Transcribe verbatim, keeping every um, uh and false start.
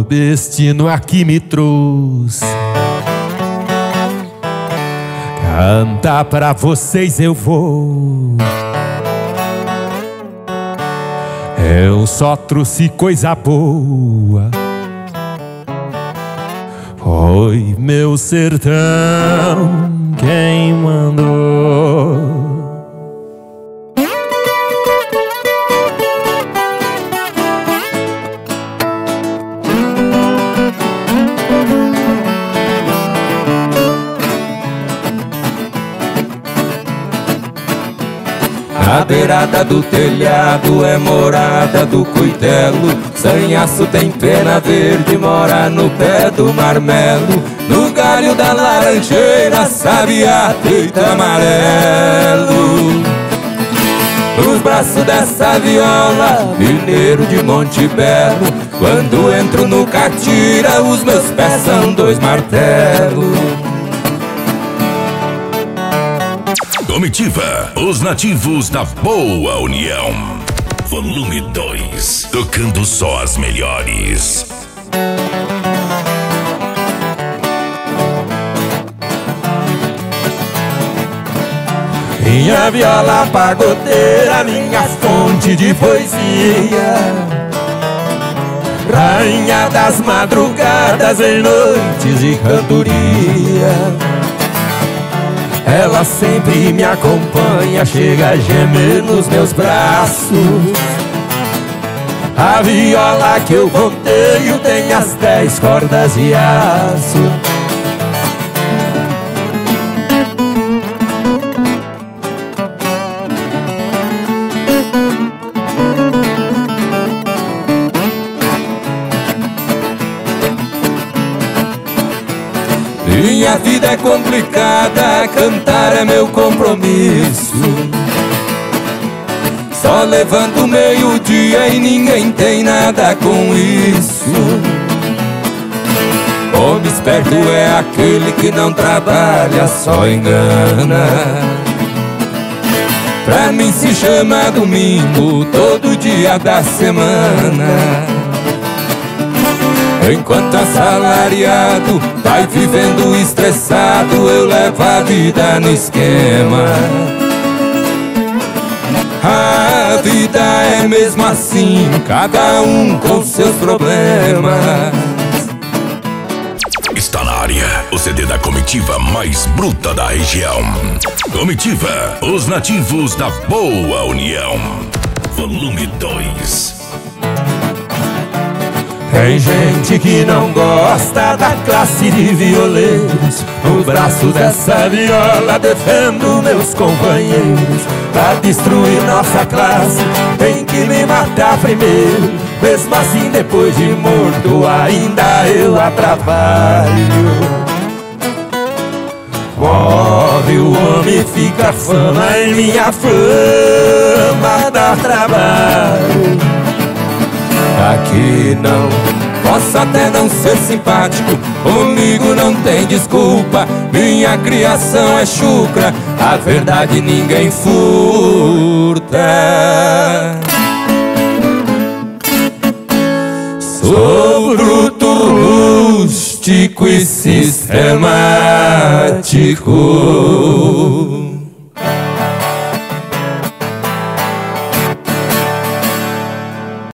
destino aqui me trouxe. Cantar pra vocês eu vou. Eu só trouxe coisa boa. Foi meu sertão quem mandou. A beirada do telhado é morada do cuitelo. Sanhaço tem pena verde, mora no pé do marmelo. No galho da laranjeira, sabiá, peito amarelo. Nos braços dessa viola, mineiro de Monte Belo. Quando entro no catira, os meus pés são dois martelos. Comitiva, os nativos da Boa União. Volume dois, tocando só as melhores. Minha viola pagodeira, minha fonte de poesia, rainha das madrugadas em noites de cantoria. Ela sempre me acompanha, chega a gemer nos meus braços. A viola que eu ponteio tem as dez cordas de aço. Minha vida é complicada, cantar é meu compromisso. Só levanto meio-dia e ninguém tem nada com isso. Homem esperto é aquele que não trabalha, só engana. Pra mim se chama domingo, todo dia da semana. Enquanto assalariado vai vivendo estressado, eu levo a vida no esquema. A vida é mesmo assim, cada um com seus problemas. Está na área o C D da comitiva mais bruta da região. Comitiva, os nativos da Boa União. Volume dois. Tem gente que não gosta da classe de violeiros. No braço dessa viola defendo meus companheiros. Pra destruir nossa classe tem que me matar primeiro. Mesmo assim depois de morto ainda eu a trabalho. Morre o homem, fica fama e minha fama dá trabalho. Aqui não, posso até não ser simpático, comigo não tem desculpa. Minha criação é chucra, a verdade ninguém furta. Sou bruto, rústico e sistemático.